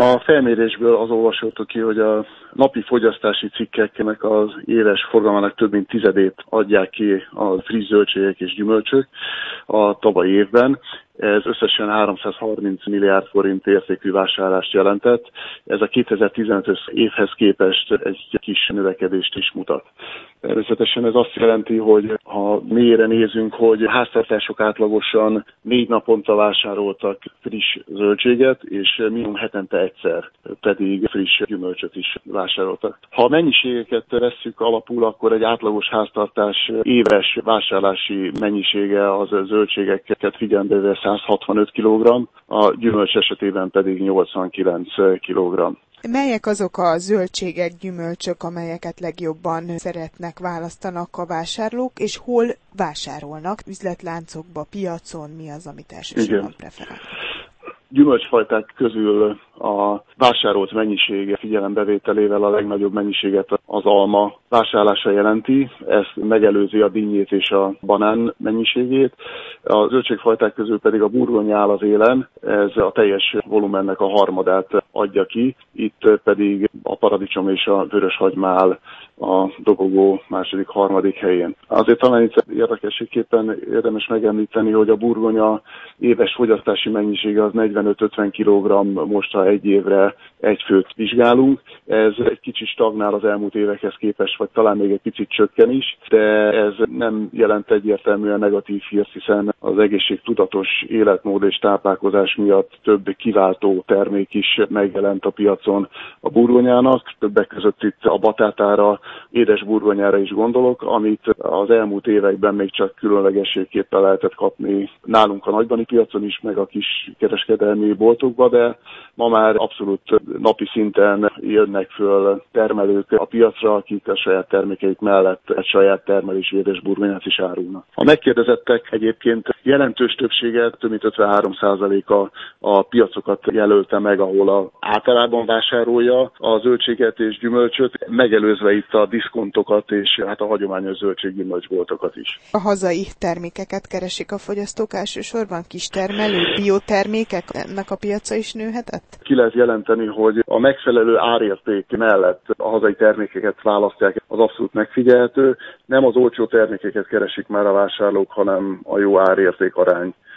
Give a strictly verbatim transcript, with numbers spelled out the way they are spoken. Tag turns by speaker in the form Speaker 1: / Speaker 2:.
Speaker 1: A felmérésből az olvasható ki, hogy a napi fogyasztási cikkeknek az éves forgalmának több mint tizedét adják ki a friss zöldségek és gyümölcsök a tavalyi évben. Ez összesen háromszázharminc milliárd forint értékű vásárlást jelentett. Ez a kétezer-tizenötös évhez képest egy kis növekedést is mutat. Természetesen ez azt jelenti, hogy ha mélyre nézünk, hogy háztartások átlagosan négy naponta vásároltak friss zöldséget, és minimum hetente egyszer pedig friss gyümölcsöt is vásároltak. Ha a mennyiségeket vesszük alapul, akkor egy átlagos háztartás éves vásárlási mennyisége az zöldségeket figyelembe véve száz hatvanöt kilogramm, a gyümölcs esetében pedig nyolcvankilenc kilogramm.
Speaker 2: Melyek azok a zöldségek, gyümölcsök, amelyeket legjobban szeretnek, választanak a vásárlók, és hol vásárolnak? Üzletláncokba, piacon, mi az, amit elsősorban preferálnak?
Speaker 1: Gyümölcsfajták közül a vásárolt mennyiség figyelembevételével a legnagyobb mennyiséget az alma vásárlása jelenti, ezt megelőzi a dinnyét és a banán mennyiségét. A zöldségfajták közül pedig a burgonya áll az élen, ez a teljes volumennek a harmadát adja ki, itt pedig a paradicsom és a vöröshagyma áll a dobogó második, harmadik helyén. Azért talán itt érdekességképpen érdemes megemlíteni, hogy a burgonya éves fogyasztási mennyisége az negyvenöt-ötven kilogramm, most ha egy évre egy főt vizsgálunk. Ez egy kicsit stagnál az elmúlt évekhez képest, vagy talán még egy picit csökken is, de ez nem jelent egyértelműen negatív hírt, hiszen az egészségtudatos életmód és táplálkozás miatt több kiváltó termék is megjelent a piacon a burgonyának, többek között itt a batátára, édes burgonyára is gondolok, amit az elmúlt években még csak különlegességképpen lehetett kapni nálunk a nagybani piacon is, meg a kis kereskedelmi boltokba, de ma már abszolút napi szinten jönnek föl termelők a piacra, akik a saját termékeik mellett egy saját termelésű édes burgonyát is árulnak. A megkérdezettek egyébként jelentős többsége, több mint ötvenhárom százaléka a piacokat jelölte meg, ahol a általában vásárolja a zöldséget és gyümölcsöt, megelőzve itt a diszkontokat és hát a hagyományos zöldséggyümölcsboltokat is.
Speaker 2: A hazai termékeket keresik a fogyasztók elsősorban, kistermelő biotermékek, ennek a piaca is nőhetett?
Speaker 1: Ki lehet jelenteni, hogy a megfelelő árérték mellett a hazai termékeket választják, az abszolút megfigyelhető. Nem az olcsó termékeket keresik már a vásárlók, hanem a jó árérték arány